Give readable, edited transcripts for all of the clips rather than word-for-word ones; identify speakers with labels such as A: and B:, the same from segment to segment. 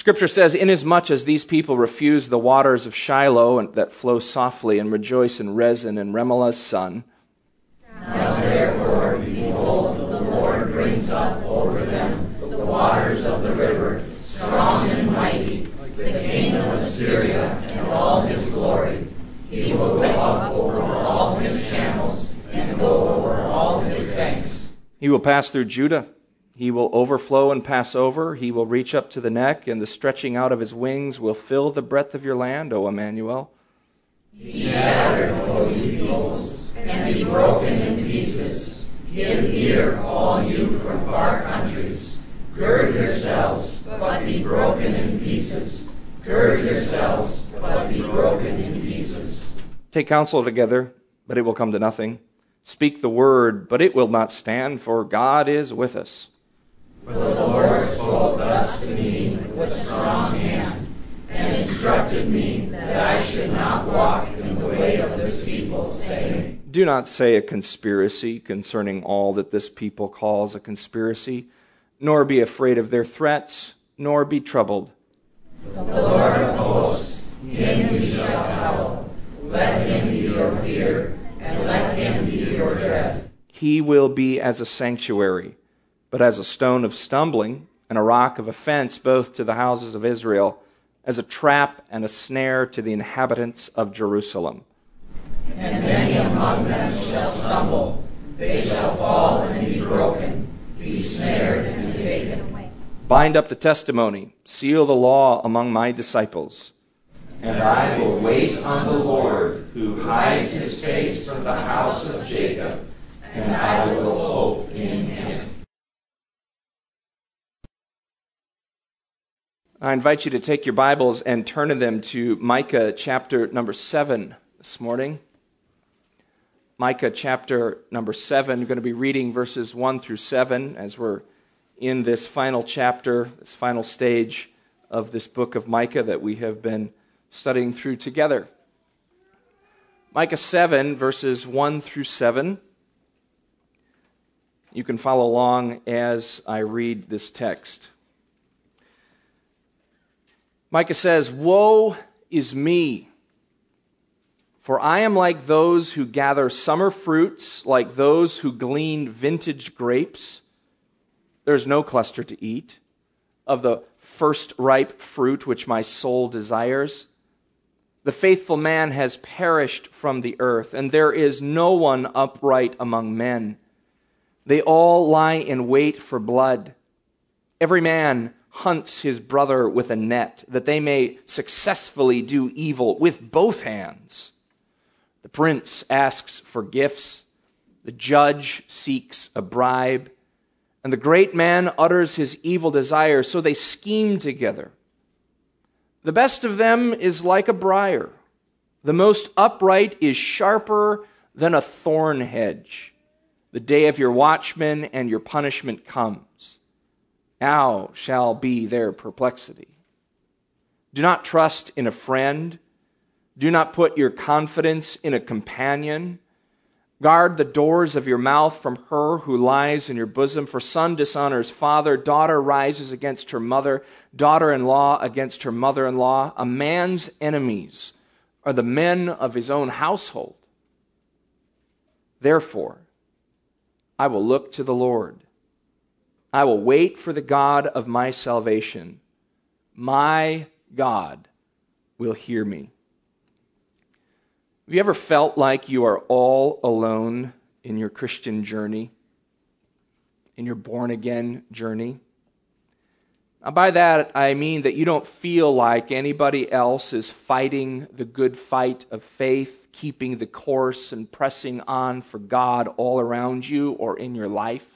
A: Scripture says, inasmuch as these people refuse the waters of Shiloh that flow softly and rejoice in Rezin and Remaliah's son.
B: Now therefore, behold, the Lord brings up over them the waters of the river, strong and mighty, the king of Assyria and all his glory. He will go up over all his channels and go over all his banks.
A: He will pass through Judah. He will overflow and pass over. He will reach up to the neck, and the stretching out of his wings will fill the breadth of your land, O Emmanuel.
B: Be shattered, O you peoples, and be broken in pieces. Give ear, all you from far countries. Gird yourselves, but be broken in pieces. Gird yourselves, but be broken in pieces.
A: Take counsel together, but it will come to nothing. Speak the word, but it will not stand, for God is with us.
B: For the Lord spoke thus to me with a strong hand, and instructed me that I should not walk in the way of this people, saying,
A: Do not say a conspiracy concerning all that this people calls a conspiracy, nor be afraid of their threats, nor be troubled.
B: The Lord of hosts, him you shall hallow. Let him be your fear, and let him be your dread.
A: He will be as a sanctuary, but as a stone of stumbling and a rock of offense both to the houses of Israel, as a trap and a snare to the inhabitants of Jerusalem.
B: And many among them shall stumble. They shall fall and be broken, be snared and taken.
A: Bind up the testimony, seal the law among my disciples.
B: And I will wait on the Lord, who hides his face from the house of Jacob, and I will hope in him.
A: I invite you to take your Bibles and turn to them to Micah chapter number 7 this morning. Micah chapter number 7. We're going to be reading verses 1 through 7 as we're in this final chapter, this final stage of this book of Micah that we have been studying through together. Micah 7, verses 1 through 7. You can follow along as I read this text. Micah says, Woe is me, for I am like those who gather summer fruits, like those who glean vintage grapes. There is no cluster to eat of the first ripe fruit which my soul desires. The faithful man has perished from the earth, and there is no one upright among men. They all lie in wait for blood. Every man hunts his brother with a net, that they may successfully do evil with both hands. The prince asks for gifts, the judge seeks a bribe, and the great man utters his evil desire, so they scheme together. The best of them is like a briar. The most upright is sharper than a thorn hedge. The day of your watchman and your punishment comes. Now shall be their perplexity. Do not trust in a friend. Do not put your confidence in a companion. Guard the doors of your mouth from her who lies in your bosom, for son dishonors father, daughter rises against her mother, daughter-in-law against her mother-in-law. A man's enemies are the men of his own household. Therefore, I will look to the Lord. I will wait for the God of my salvation. My God will hear me. Have you ever felt like you are all alone in your Christian journey, in your born-again journey? Now, by that, I mean that you don't feel like anybody else is fighting the good fight of faith, keeping the course and pressing on for God all around you or in your life.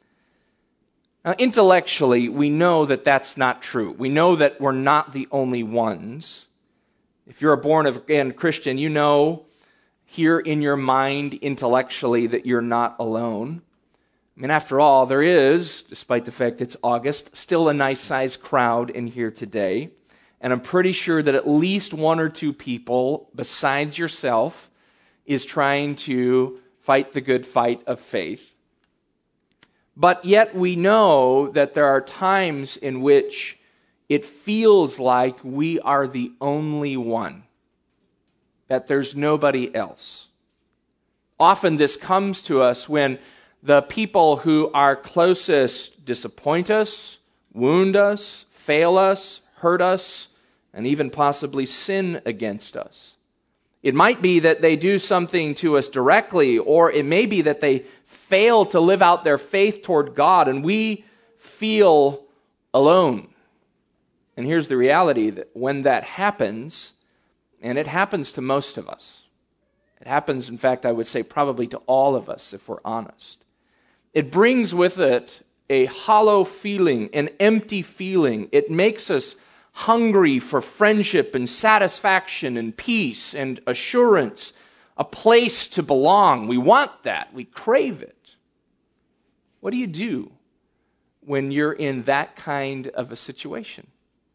A: Now, intellectually, we know that that's not true. We know that we're not the only ones. If you're a born-again Christian, you know here in your mind intellectually that you're not alone. I mean, after all, there is, despite the fact it's August, still a nice-sized crowd in here today. And I'm pretty sure that at least one or two people, besides yourself, is trying to fight the good fight of faith. But yet we know that there are times in which it feels like we are the only one, that there's nobody else. Often this comes to us when the people who are closest disappoint us, wound us, fail us, hurt us, and even possibly sin against us. It might be that they do something to us directly, or it may be that they fail to live out their faith toward God, and we feel alone. And here's the reality, that when that happens, and it happens to most of us, it happens, in fact, I would say probably to all of us if we're honest, it brings with it a hollow feeling, an empty feeling. It makes us hungry for friendship and satisfaction and peace and assurance, a place to belong. We want that. We crave it. What do you do when you're in that kind of a situation?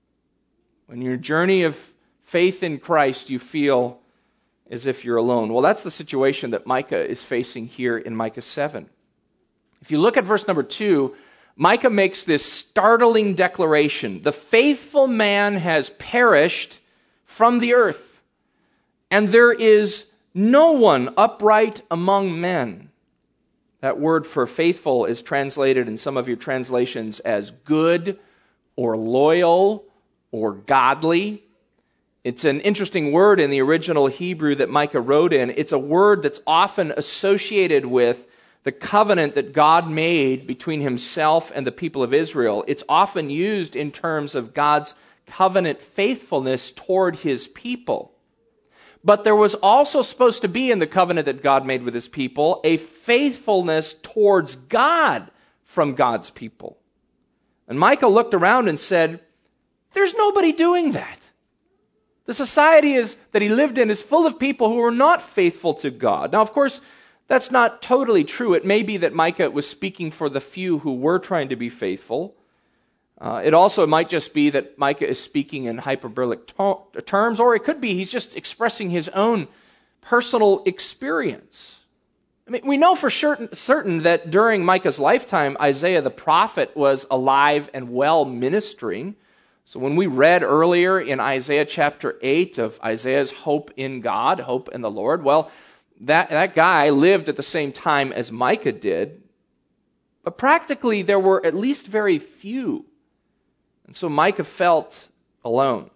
A: When your journey of faith in Christ, you feel as if you're alone. Well, that's the situation that Micah is facing here in Micah 7. If you look at verse number 2, Micah makes this startling declaration. The faithful man has perished from the earth, and there is no one upright among men. That word for faithful is translated in some of your translations as good or loyal or godly. It's an interesting word in the original Hebrew that Micah wrote in. It's a word that's often associated with the covenant that God made between himself and the people of Israel. It's often used in terms of God's covenant faithfulness toward his people. But there was also supposed to be in the covenant that God made with his people a faithfulness towards God from God's people. And Micah looked around and said, there's nobody doing that. The society that he lived in is full of people who are not faithful to God. Now, of course, that's not totally true. It may be that Micah was speaking for the few who were trying to be faithful. It also might just be that Micah is speaking in hyperbolic terms, or it could be he's just expressing his own personal experience. I mean, we know for certain that during Micah's lifetime, Isaiah the prophet was alive and well ministering. So when we read earlier in Isaiah chapter 8 of Isaiah's hope in God, hope in the Lord, well, that guy lived at the same time as Micah did. But practically there were at least very few. And so Micah felt alone.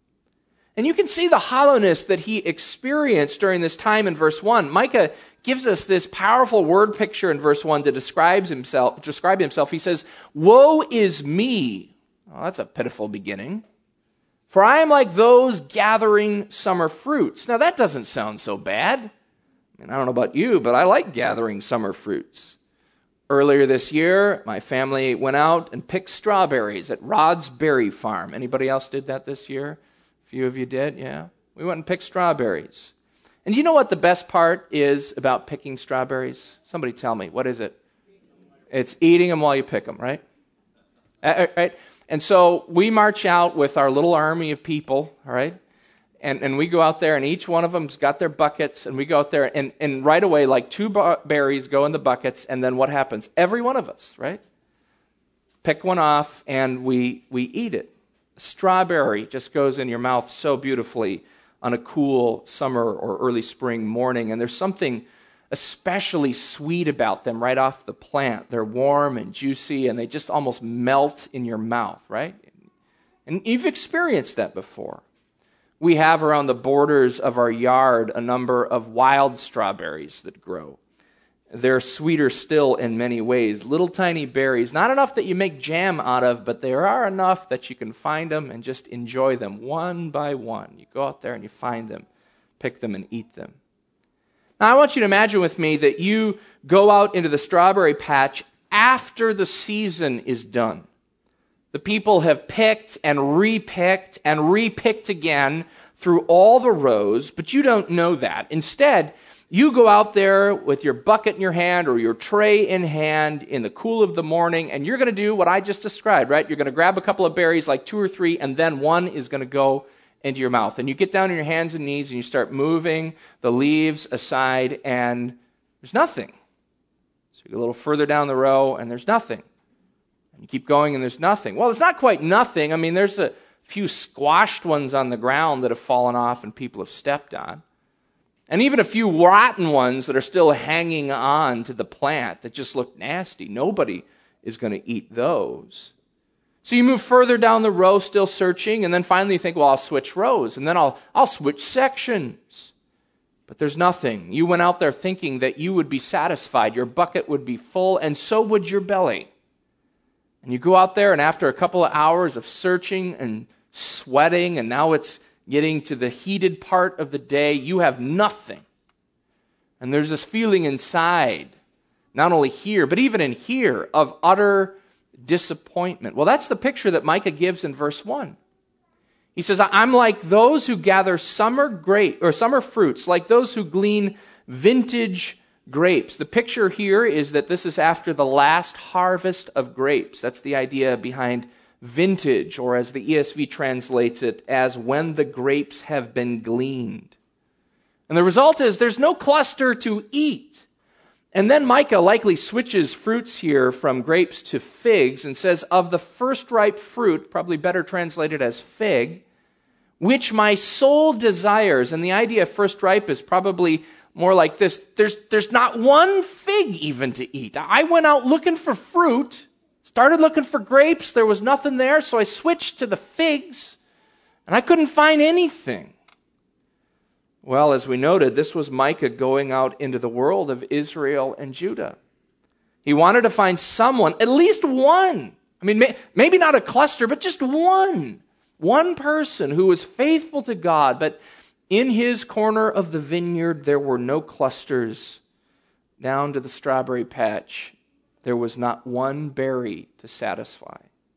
A: And you can see the hollowness that he experienced during this time in verse 1. Micah gives us this powerful word picture in verse 1 to describe himself. He says, "Woe is me." Well, that's a pitiful beginning. "For I am like those gathering summer fruits." Now that doesn't sound so bad. I don't know about you, but I like gathering summer fruits. Earlier this year, my family went out and picked strawberries at Rod's Berry Farm. Anybody else did that this year? A few of you did, yeah. We went and picked strawberries. And you know what the best part is about picking strawberries? Somebody tell me, what is it? It's eating them while you pick them, right? Right? And so we march out with our little army of people, all right? And we go out there, and each one of them's got their buckets, and we go out there, and right away, like two berries go in the buckets, and then what happens? Every one of us, right? Pick one off, and we eat it. A strawberry just goes in your mouth so beautifully on a cool summer or early spring morning, and there's something especially sweet about them right off the plant. They're warm and juicy, and they just almost melt in your mouth, right? And you've experienced that before. We have around the borders of our yard a number of wild strawberries that grow. They're sweeter still in many ways. Little tiny berries, not enough that you make jam out of, but there are enough that you can find them and just enjoy them one by one. You go out there and you find them, pick them and eat them. Now I want you to imagine with me that you go out into the strawberry patch after the season is done. The people have picked and repicked again through all the rows, but you don't know that. Instead, you go out there with your bucket in your hand or your tray in hand in the cool of the morning, and you're going to do what I just described, right? You're going to grab a couple of berries, like 2 or 3, and then one is going to go into your mouth. And you get down on your hands and knees, and you start moving the leaves aside, and there's nothing. So you go a little further down the row, and there's nothing. And you keep going and there's nothing. Well, it's not quite nothing. I mean, there's a few squashed ones on the ground that have fallen off and people have stepped on. And even a few rotten ones that are still hanging on to the plant that just look nasty. Nobody is going to eat those. So you move further down the row, still searching, and then finally you think, well, I'll switch rows, and then I'll switch sections. But there's nothing. You went out there thinking that you would be satisfied, your bucket would be full, and so would your belly. And you go out there, and after a couple of hours of searching and sweating, and now it's getting to the heated part of the day, you have nothing. And there's this feeling inside, not only here, but even in here, of utter disappointment. Well, that's the picture that Micah gives in verse 1. He says, I'm like those who gather summer fruits, like those who glean vintage grapes. The picture here is that this is after the last harvest of grapes. That's the idea behind vintage, or as the ESV translates it, as when the grapes have been gleaned. And the result is there's no cluster to eat. And then Micah likely switches fruits here from grapes to figs and says, of the first ripe fruit, probably better translated as fig, which my soul desires. And the idea of first ripe is probably more like this. There's not one fig even to eat. I went out looking for fruit, started looking for grapes. There was nothing there, so I switched to the figs, and I couldn't find anything. Well, as we noted, this was Micah going out into the world of Israel and Judah. He wanted to find someone, at least one. I mean, maybe not a cluster, but just one. One person who was faithful to God, but in his corner of the vineyard, there were no clusters. Down to the strawberry patch, there was not one berry to satisfy.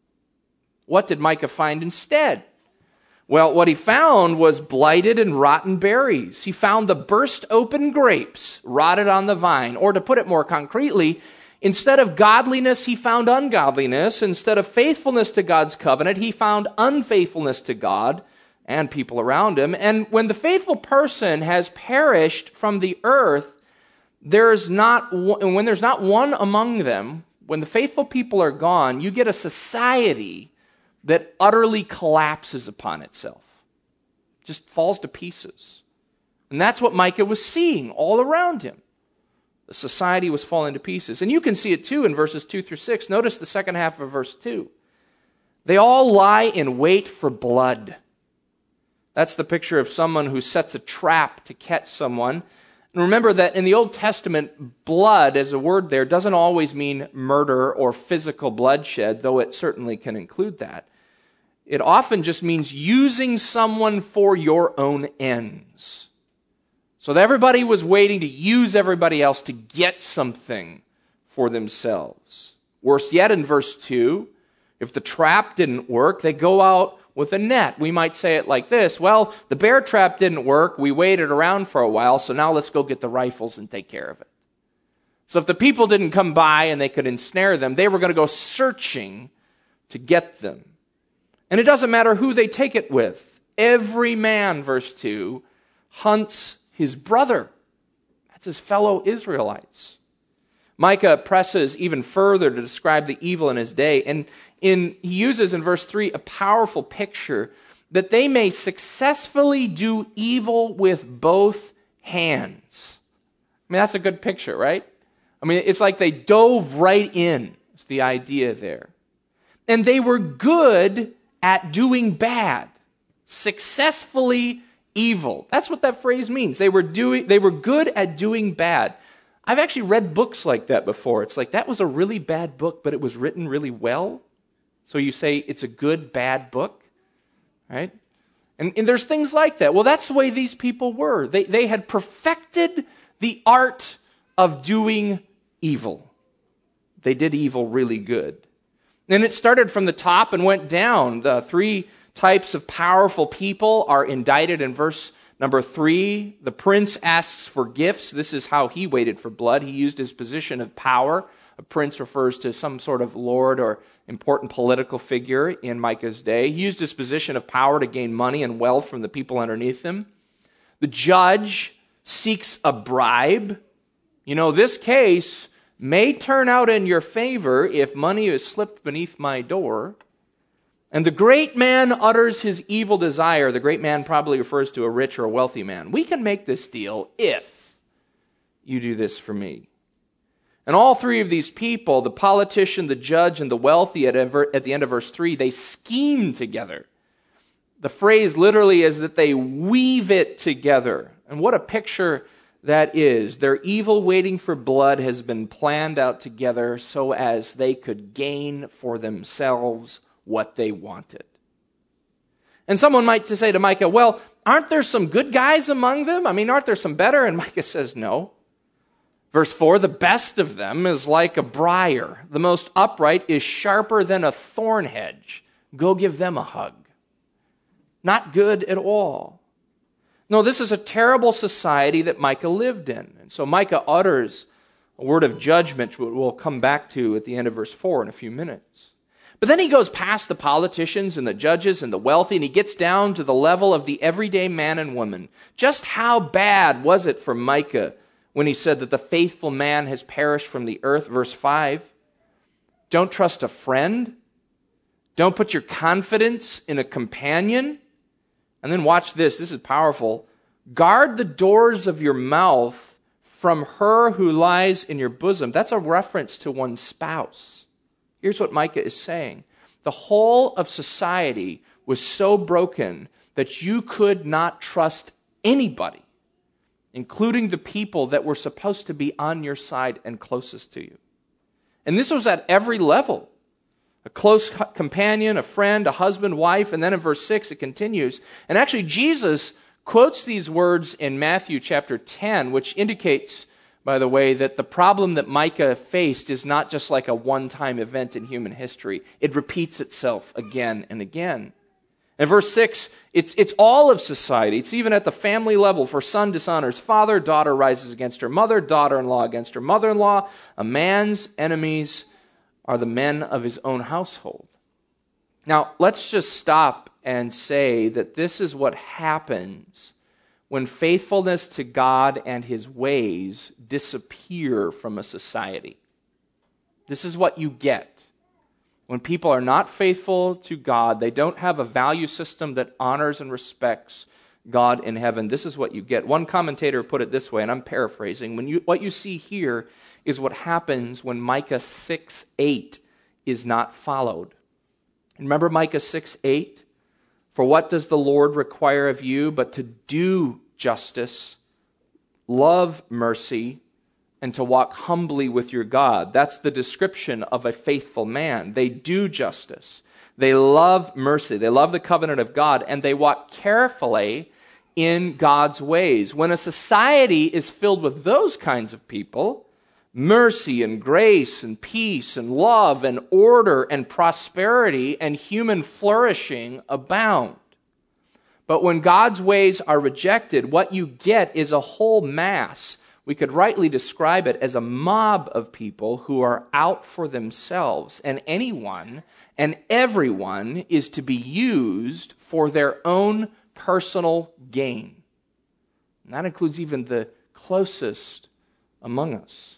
A: What did Micah find instead? Well, what he found was blighted and rotten berries. He found the burst open grapes rotted on the vine. Or to put it more concretely, instead of godliness, he found ungodliness. Instead of faithfulness to God's covenant, he found unfaithfulness to God and people around him. And when the faithful person has perished from the earth, when there's not one among them, when the faithful people are gone, you get a society that utterly collapses upon itself. Just falls to pieces. And that's what Micah was seeing all around him. The society was falling to pieces. And you can see it too in verses 2 through 6. Notice the second half of verse 2. They all lie in wait for blood. That's the picture of someone who sets a trap to catch someone. And remember that in the Old Testament, blood as a word there doesn't always mean murder or physical bloodshed, though it certainly can include that. It often just means using someone for your own ends. So that everybody was waiting to use everybody else to get something for themselves. Worse yet, in verse 2, if the trap didn't work, they go out with a net. We might say it like this: well, the bear trap didn't work, we waited around for a while, so now let's go get the rifles and take care of it. So if the people didn't come by and they could ensnare them, they were going to go searching to get them. And it doesn't matter who they take it with. Every man, verse 2, hunts his brother. That's his fellow Israelites. Micah presses even further to describe the evil in his day. And he uses in verse 3 a powerful picture that they may successfully do evil with both hands. I mean, that's a good picture, right? I mean, it's like they dove right in. It's the idea there. And they were good at doing bad, successfully evil. That's what that phrase means. They were good at doing bad. I've actually read books like that before. It's like, that was a really bad book, but it was written really well. So you say it's a good, bad book, right? And there's things like that. Well, that's the way these people were. They had perfected the art of doing evil. They did evil really good. And it started from the top and went down. The three types of powerful people are indicted in verse number 3. The prince asks for gifts. This is how he waited for blood. He used his position of power. A prince refers to some sort of lord or important political figure in Micah's day. He used his position of power to gain money and wealth from the people underneath him. The judge seeks a bribe. You know, this case, may turn out in your favor if money is slipped beneath my door. And the great man utters his evil desire. The great man probably refers to a rich or a wealthy man. We can make this deal if you do this for me. And all three of these people, the politician, the judge, and the wealthy, at the end of verse 3, they scheme together. The phrase literally is that they weave it together. And what a picture that is. Their evil waiting for blood has been planned out together so as they could gain for themselves what they wanted. And someone might say to Micah, well, aren't there some good guys among them? I mean, aren't there some better? And Micah says, no. Verse 4, the best of them is like a briar. The most upright is sharper than a thorn hedge. Go give them a hug. Not good at all. No, this is a terrible society that Micah lived in. And so Micah utters a word of judgment, which we'll come back to at the end of verse 4 in a few minutes. But then he goes past the politicians and the judges and the wealthy, and he gets down to the level of the everyday man and woman. Just how bad was it for Micah when he said that the faithful man has perished from the earth? Verse 5, don't trust a friend. Don't put your confidence in a companion. And then watch this. This is powerful. Guard the doors of your mouth from her who lies in your bosom. That's a reference to one's spouse. Here's what Micah is saying. The whole of society was so broken that you could not trust anybody, including the people that were supposed to be on your side and closest to you. And this was at every level. A close companion, a friend, a husband, wife, and then in verse 6 it continues. And actually Jesus quotes these words in Matthew chapter 10, which indicates, by the way, that the problem that Micah faced is not just like a one-time event in human history. It repeats itself again and again. In verse 6, it's all of society. It's even at the family level. For son dishonors father, daughter rises against her mother, daughter-in-law against her mother-in-law. A man's enemies are the men of his own household. Now, let's just stop and say that this is what happens when faithfulness to God and his ways disappear from a society. This is what you get. When people are not faithful to God, they don't have a value system that honors and respects God in heaven. This is what you get. One commentator put it this way, and I'm paraphrasing. What you see here is what happens when Micah 6:8 is not followed. Remember Micah 6:8? For what does the Lord require of you but to do justice, love mercy, and to walk humbly with your God? That's the description of a faithful man. They do justice. They love mercy. They love the covenant of God, and they walk carefully in God's ways. When a society is filled with those kinds of people, mercy and grace and peace and love and order and prosperity and human flourishing abound. But when God's ways are rejected, what you get is a whole mass. We could rightly describe it as a mob of people who are out for themselves, and anyone and everyone is to be used for their own personal gain. And that includes even the closest among us.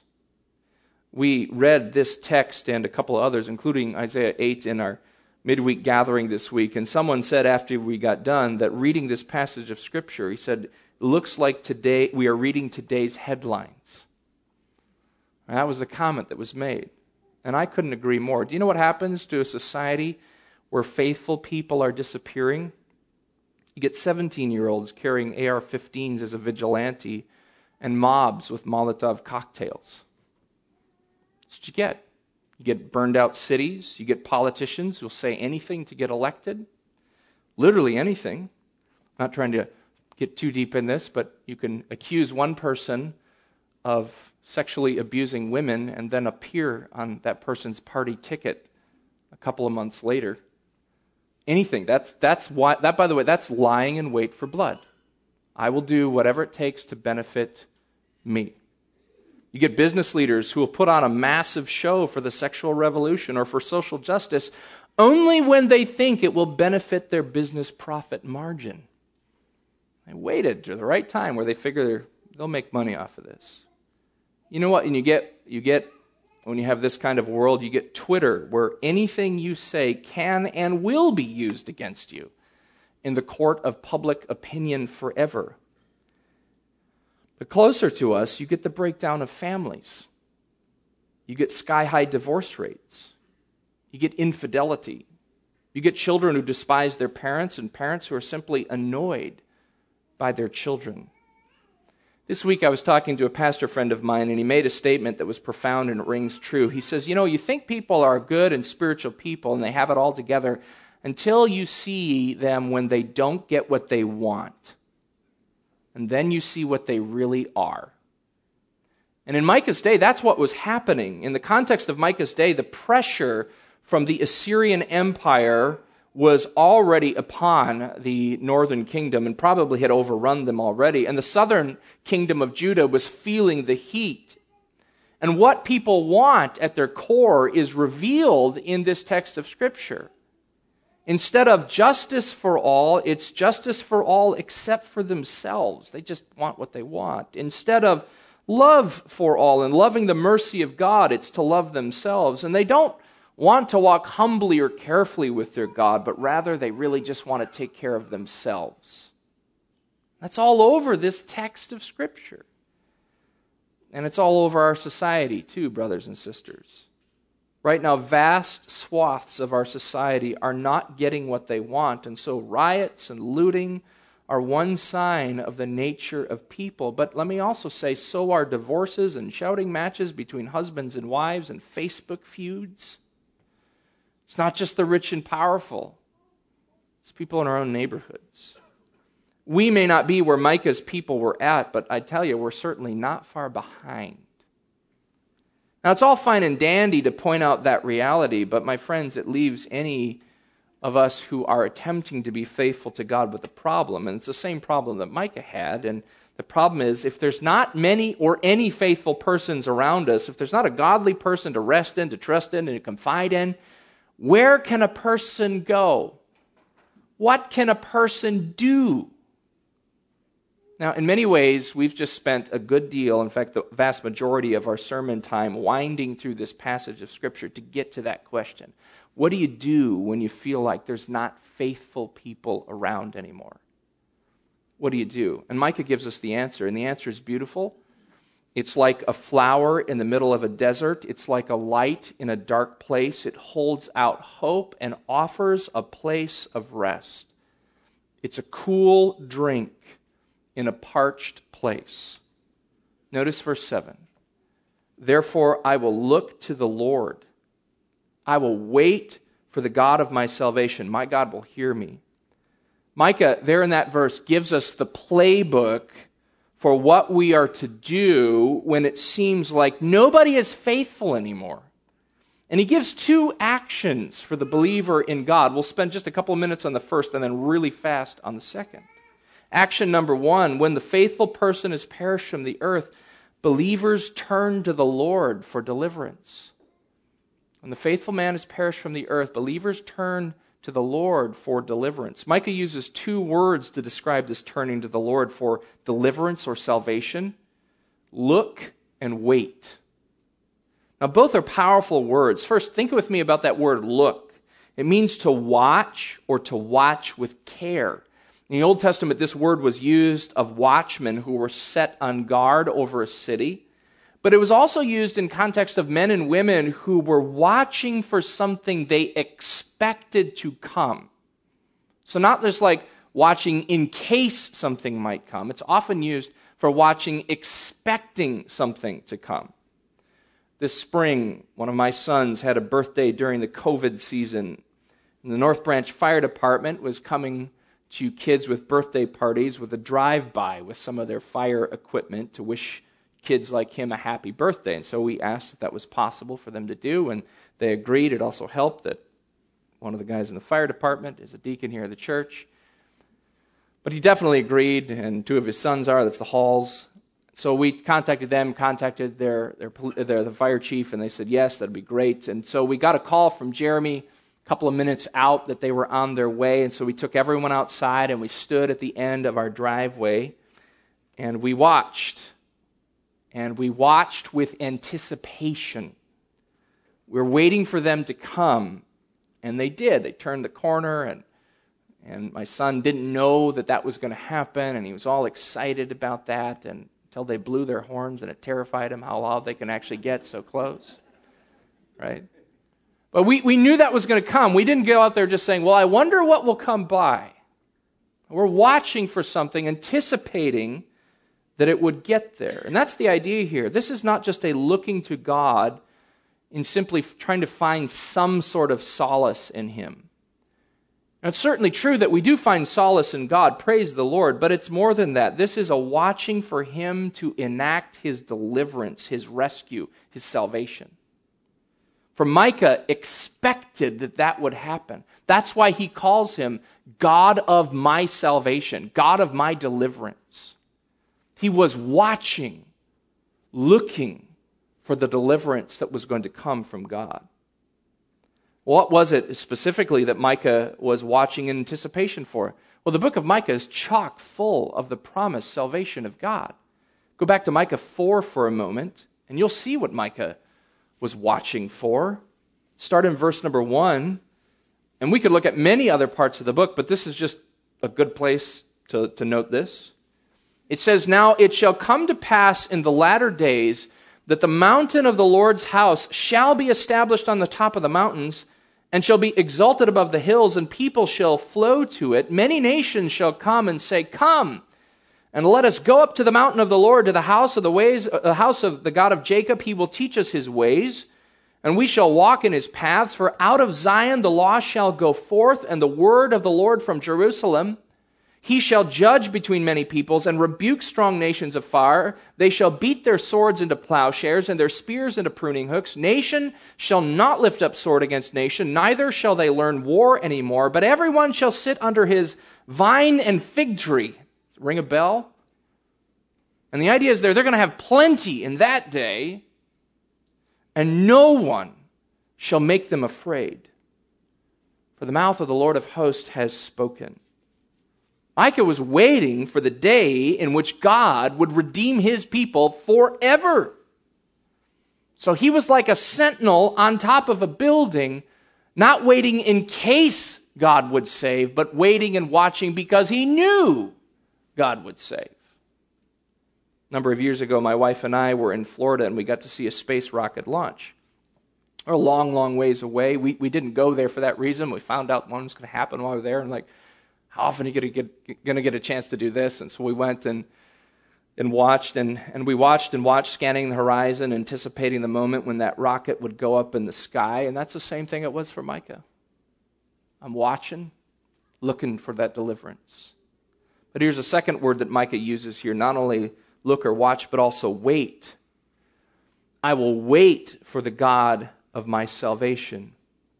A: We read this text and a couple of others, including Isaiah 8 in our midweek gathering this week, and someone said after we got done that reading this passage of Scripture, he said, it looks like today we are reading today's headlines. And that was the comment that was made. And I couldn't agree more. Do you know what happens to a society where faithful people are disappearing? You get 17-year-olds carrying AR-15s as a vigilante and mobs with Molotov cocktails. That's what you get. You get burned out cities. You get politicians who will say anything to get elected. Literally anything. I'm not trying to get too deep in this, but you can accuse one person of sexually abusing women and then appear on that person's party ticket a couple of months later. Anything. That's why. That, by the way, that's lying in wait for blood. I will do whatever it takes to benefit me. You get business leaders who will put on a massive show for the sexual revolution or for social justice only when they think it will benefit their business profit margin. They waited to the right time where they figure they'll make money off of this. You know what? And you get When you have this kind of world, you get Twitter, where anything you say can and will be used against you in the court of public opinion forever. But closer to us, you get the breakdown of families. You get sky-high divorce rates. You get infidelity. You get children who despise their parents and parents who are simply annoyed by their children. This week I was talking to a pastor friend of mine, and he made a statement that was profound and it rings true. He says, you think people are good and spiritual people and they have it all together until you see them when they don't get what they want. And then you see what they really are. And in Micah's day, that's what was happening. In the context of Micah's day, the pressure from the Assyrian Empire was already upon the northern kingdom and probably had overrun them already. And the southern kingdom of Judah was feeling the heat. And what people want at their core is revealed in this text of Scripture. Instead of justice for all, it's justice for all except for themselves. They just want what they want. Instead of love for all and loving the mercy of God, it's to love themselves. And they don't want to walk humbly or carefully with their God, but rather they really just want to take care of themselves. That's all over this text of Scripture. And it's all over our society too, brothers and sisters. Right now, vast swaths of our society are not getting what they want, and so riots and looting are one sign of the nature of people. But let me also say, so are divorces and shouting matches between husbands and wives and Facebook feuds. It's not just the rich and powerful. It's people in our own neighborhoods. We may not be where Micah's people were at, but I tell you, we're certainly not far behind. Now, it's all fine and dandy to point out that reality, but my friends, it leaves any of us who are attempting to be faithful to God with a problem, and it's the same problem that Micah had, and the problem is, if there's not many or any faithful persons around us, if there's not a godly person to rest in, to trust in, and to confide in, where can a person go? What can a person do? Now, in many ways, we've just spent a good deal, in fact, the vast majority of our sermon time winding through this passage of Scripture to get to that question. What do you do when you feel like there's not faithful people around anymore? What do you do? And Micah gives us the answer, and the answer is beautiful. It's like a flower in the middle of a desert. It's like a light in a dark place. It holds out hope and offers a place of rest. It's a cool drink in a parched place. Notice verse 7. Therefore I will look to the Lord. I will wait for the God of my salvation. My God will hear me. Micah, there in that verse, gives us the playbook for what we are to do when it seems like nobody is faithful anymore. And he gives two actions for the believer in God. We'll spend just a couple of minutes on the first and then really fast on the second. Action number one, when the faithful person is perished from the earth, believers turn to the Lord for deliverance. When the faithful man is perished from the earth, believers turn to the Lord for deliverance. Micah uses two words to describe this turning to the Lord for deliverance or salvation: look and wait. Now, both are powerful words. First, think with me about that word look. It means to watch or to watch with care. In the Old Testament, this word was used of watchmen who were set on guard over a city. But it was also used in context of men and women who were watching for something they expected to come. So not just like watching in case something might come. It's often used for watching expecting something to come. This spring, one of my sons had a birthday during the COVID season. And the North Branch Fire Department was coming to kids with birthday parties with a drive-by with some of their fire equipment to wish kids like him a happy birthday. And so we asked if that was possible for them to do, and they agreed. It also helped that one of the guys in the fire department is a deacon here at the church. But he definitely agreed, and two of his sons are. That's the Halls. So we contacted them, contacted the fire chief, and they said, yes, that'd be great. And so we got a call from Jeremy a couple of minutes out that they were on their way. And so we took everyone outside, and we stood at the end of our driveway, and we watched. And we watched with anticipation. We're waiting for them to come. And they did. They turned the corner, and my son didn't know that was going to happen, and he was all excited about that until they blew their horns, and it terrified him how loud they can actually get so close. Right? But we knew that was going to come. We didn't go out there just saying, well, I wonder what will come by. We're watching for something, anticipating that it would get there. And that's the idea here. This is not just a looking to God in simply trying to find some sort of solace in Him. Now, it's certainly true that we do find solace in God, praise the Lord, but it's more than that. This is a watching for Him to enact His deliverance, His rescue, His salvation. For Micah expected that would happen. That's why he calls Him God of my salvation, God of my deliverance. He was watching, looking for the deliverance that was going to come from God. What was it specifically that Micah was watching in anticipation for? Well, the book of Micah is chock full of the promised salvation of God. Go back to Micah 4 for a moment, and you'll see what Micah was watching for. Start in verse number 1, and we could look at many other parts of the book, but this is just a good place to note this. It says, "Now it shall come to pass in the latter days that the mountain of the Lord's house shall be established on the top of the mountains, and shall be exalted above the hills, and people shall flow to it. Many nations shall come and say, Come, and let us go up to the mountain of the Lord, to the house of the God of Jacob. He will teach us His ways, and we shall walk in His paths. For out of Zion the law shall go forth, and the word of the Lord from Jerusalem. He shall judge between many peoples and rebuke strong nations afar. They shall beat their swords into plowshares and their spears into pruning hooks. Nation shall not lift up sword against nation, neither shall they learn war anymore, but everyone shall sit under his vine and fig tree." Ring a bell? And the idea is they're going to have plenty in that day, and no one shall make them afraid. For the mouth of the Lord of hosts has spoken. Micah was waiting for the day in which God would redeem His people forever. So he was like a sentinel on top of a building, not waiting in case God would save, but waiting and watching because he knew God would save. A number of years ago, my wife and I were in Florida, and we got to see a space rocket launch. We're a long, long ways away. We didn't go there for that reason. We found out one was going to happen while we were there, and how often are you going to get a chance to do this? And so we went and watched, and we watched, scanning the horizon, anticipating the moment when that rocket would go up in the sky. And that's the same thing it was for Micah. I'm watching, looking for that deliverance. But here's a second word that Micah uses here. Not only look or watch, but also wait. I will wait for the God of my salvation.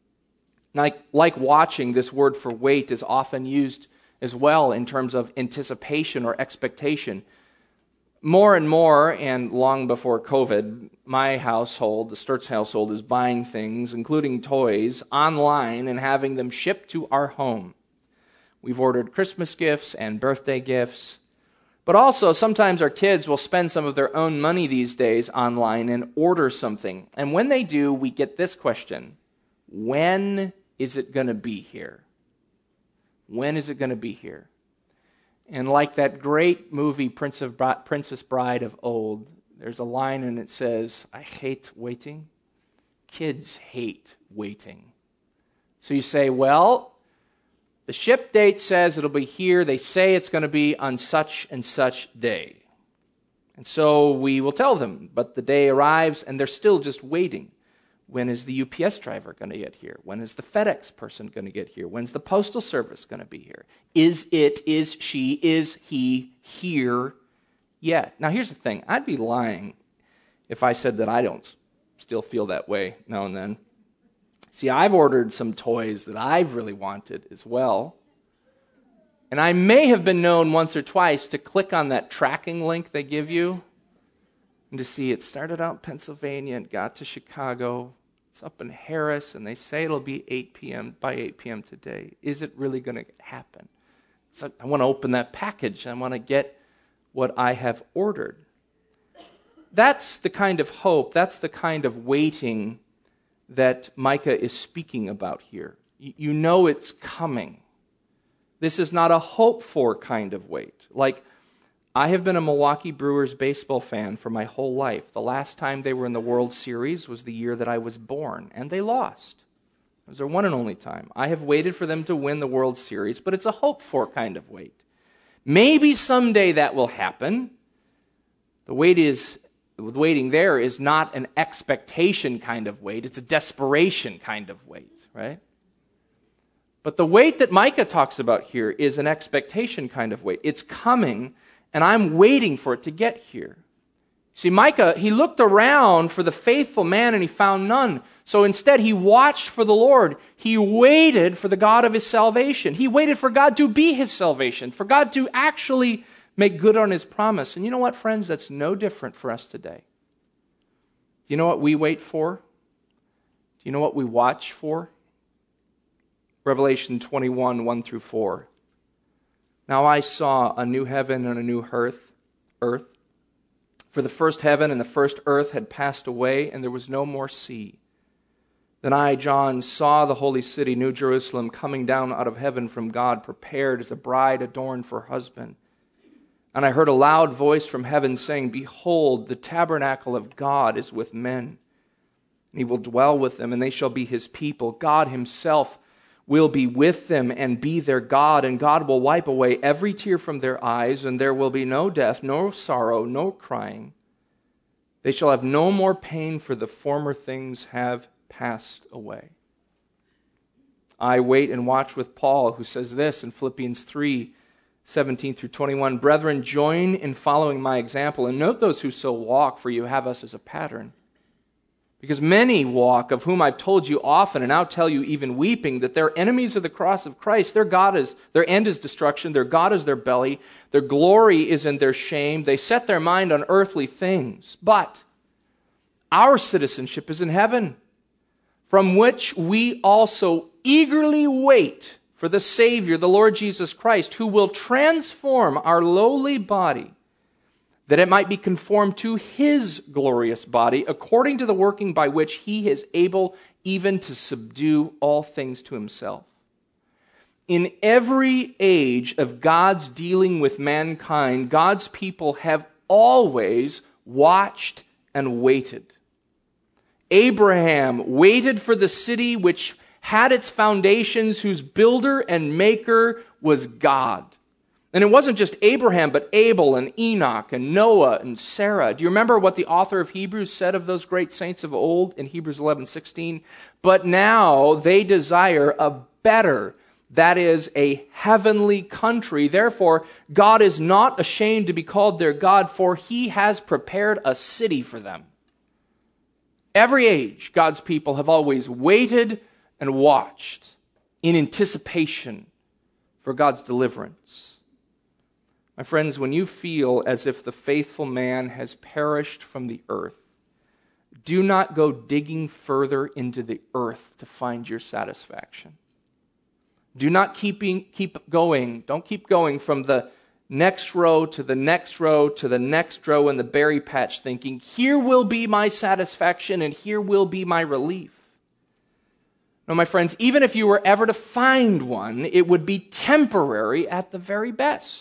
A: Like watching, this word for wait is often used as well in terms of anticipation or expectation. More and more, and long before COVID, my household, the Sturts household, is buying things, including toys, online and having them shipped to our home. We've ordered Christmas gifts and birthday gifts, but also sometimes our kids will spend some of their own money these days online and order something. And when they do, we get this question: when is it going to be here? When is it going to be here? And like that great movie, Princess Bride of old, there's a line and it says, I hate waiting. Kids hate waiting. So you say, well, the ship date says it'll be here. They say it's going to be on such and such day. And so we will tell them, but the day arrives and they're still just waiting. When is the UPS driver going to get here? When is the FedEx person going to get here? When's the Postal Service going to be here? Is he here yet? Now here's the thing. I'd be lying if I said that I don't still feel that way now and then. See, I've ordered some toys that I've really wanted as well. And I may have been known once or twice to click on that tracking link they give you and to see it started out in Pennsylvania and got to Chicago. It's up in Harris, and they say it'll be 8 p.m. by 8 p.m. today. Is it really going to happen? So I want to open that package. I want to get what I have ordered. That's the kind of hope, that's the kind of waiting that Micah is speaking about here. You know it's coming. This is not a hope-for kind of wait. Like, I have been a Milwaukee Brewers baseball fan for my whole life. The last time they were in the World Series was the year that I was born, and they lost. It was their one and only time. I have waited for them to win the World Series, but it's a hope-for kind of wait. Maybe someday that will happen. The waiting there is not an expectation kind of wait. It's a desperation kind of wait, right? But the wait that Micah talks about here is an expectation kind of wait. It's coming, and I'm waiting for it to get here. See, Micah, he looked around for the faithful man and he found none. So instead, he watched for the Lord. He waited for the God of his salvation. He waited for God to be his salvation, for God to actually make good on his promise. And you know what, friends? That's no different for us today. Do you know what we wait for? Do you know what we watch for? Revelation 21, 1 through 4. Now I saw a new heaven and a new earth. For the first heaven and the first earth had passed away, and there was no more sea. Then I, John, saw the holy city, New Jerusalem, coming down out of heaven from God, prepared as a bride adorned for her husband. And I heard a loud voice from heaven saying, Behold, the tabernacle of God is with men. And he will dwell with them, and they shall be his people. God himself will be with them and be their God, and God will wipe away every tear from their eyes, and there will be no death, no sorrow, no crying. They shall have no more pain, for the former things have passed away. I wait and watch with Paul, who says this in Philippians 3, 17 through 21, Brethren, join in following my example, and note those who so walk, for you have us as a pattern. Because many walk, of whom I've told you often, and now tell you even weeping, that they're enemies of the cross of Christ. Their end is destruction. Their God is their belly. Their glory is in their shame. They set their mind on earthly things. But our citizenship is in heaven, from which we also eagerly wait for the Savior, the Lord Jesus Christ, who will transform our lowly body, that it might be conformed to his glorious body, according to the working by which he is able even to subdue all things to himself. In every age of God's dealing with mankind, God's people have always watched and waited. Abraham waited for the city which had its foundations, whose builder and maker was God. And it wasn't just Abraham, but Abel and Enoch and Noah and Sarah. Do you remember what the author of Hebrews said of those great saints of old in Hebrews 11:16? But now they desire a better, that is, a heavenly country. Therefore, God is not ashamed to be called their God, for he has prepared a city for them. Every age, God's people have always waited and watched in anticipation for God's deliverance. My friends, when you feel as if the faithful man has perished from the earth, do not go digging further into the earth to find your satisfaction. Do not keep going. Don't keep going from the next row to the next row to the next row in the berry patch thinking, here will be my satisfaction and here will be my relief. No, my friends, even if you were ever to find one, it would be temporary at the very best.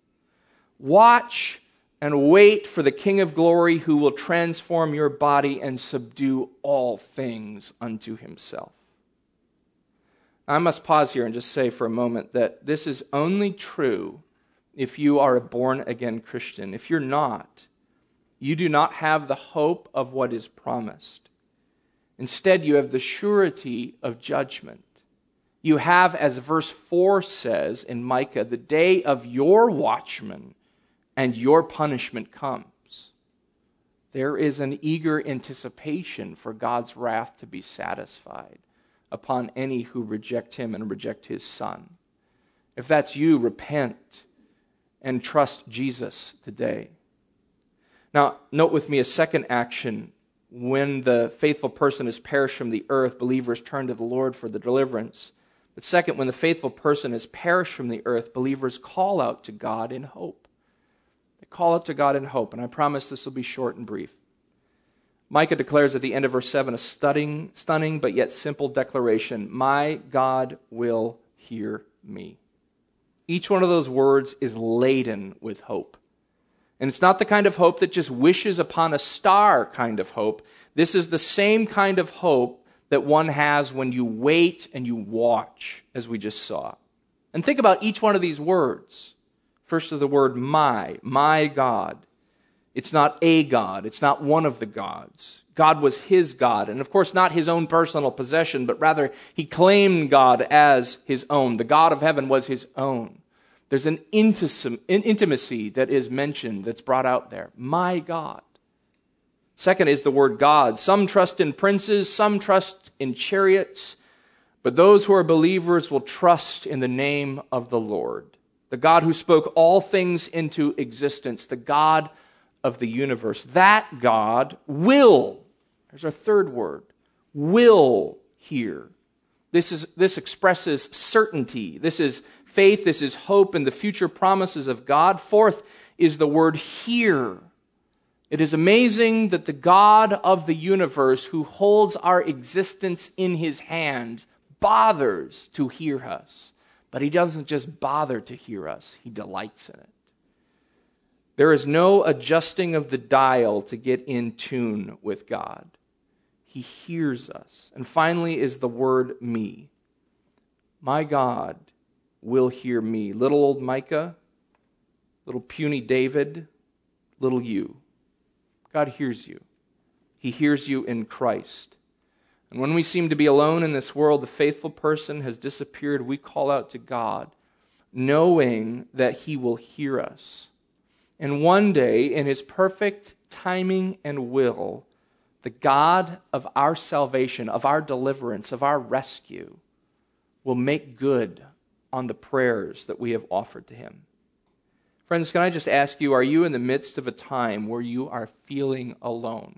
A: Watch and wait for the King of glory, who will transform your body and subdue all things unto himself. I must pause here and just say for a moment that this is only true if you are a born-again Christian. If you're not, you do not have the hope of what is promised. Instead, you have the surety of judgment. You have, as verse 4 says in Micah, the day of your watchman and your punishment comes. There is an eager anticipation for God's wrath to be satisfied upon any who reject him and reject his Son. If that's you, repent and trust Jesus today. Now, note with me a second action. When the faithful person has perished from the earth, believers turn to the Lord for the deliverance. But second, when the faithful person has perished from the earth, believers call out to God in hope. They call out to God in hope, and I promise this will be short and brief. Micah declares at the end of verse 7 a stunning but yet simple declaration. My God will hear me. Each one of those words is laden with hope. And it's not the kind of hope that just wishes upon a star kind of hope. This is the same kind of hope that one has when you wait and you watch, as we just saw. And think about each one of these words. First of the word my God. It's not a God. It's not one of the gods. God was his God. And of course, not his own personal possession, but rather he claimed God as his own. The God of heaven was his own. There's an intimacy that is mentioned, that's brought out there. My God. Second is the word God. Some trust in princes, some trust in chariots, but those who are believers will trust in the name of the Lord. The God who spoke all things into existence, the God of the universe. That God will, there's our third word, will hear. This expresses certainty. This is faith, this is hope in the future promises of God. Fourth is the word hear. It is amazing that the God of the universe, who holds our existence in his hand, bothers to hear us. But he doesn't just bother to hear us, he delights in it. There is no adjusting of the dial to get in tune with God. He hears us. And finally is the word me. My God will hear me. Little old Micah, little puny David, little you. God hears you. He hears you in Christ. And when we seem to be alone in this world, the faithful person has disappeared, we call out to God, knowing that he will hear us. And one day, in his perfect timing and will, the God of our salvation, of our deliverance, of our rescue, will make good on the prayers that we have offered to him. Friends, can I just ask you, are you in the midst of a time where you are feeling alone?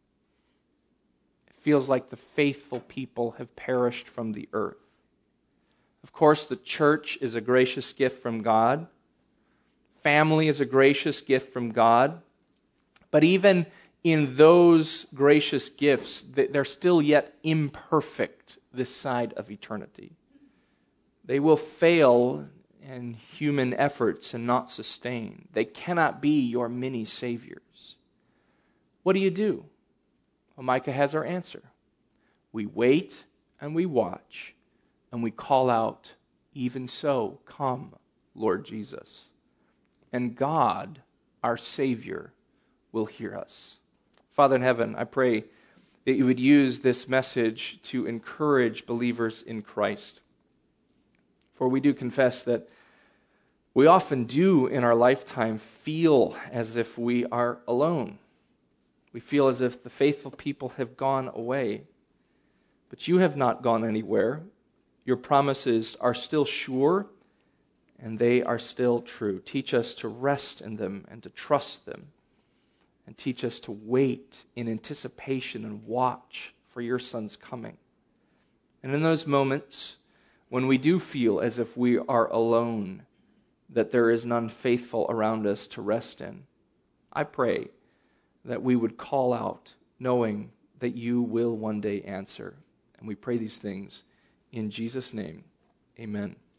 A: It feels like the faithful people have perished from the earth. Of course, the church is a gracious gift from God. Family is a gracious gift from God. But even in those gracious gifts, they're still yet imperfect this side of eternity. They will fail in human efforts and not sustain. They cannot be your mini saviors. What do? Well, Micah has our answer. We wait and we watch and we call out, even so, come, Lord Jesus. And God, our Savior, will hear us. Father in heaven, I pray that you would use this message to encourage believers in Christ. For we do confess that we often do in our lifetime feel as if we are alone. We feel as if the faithful people have gone away. But you have not gone anywhere. Your promises are still sure, and they are still true. Teach us to rest in them and to trust them. And teach us to wait in anticipation and watch for your Son's coming. And in those moments when we do feel as if we are alone, that there is none faithful around us to rest in, I pray that we would call out, knowing that you will one day answer. And we pray these things in Jesus' name. Amen.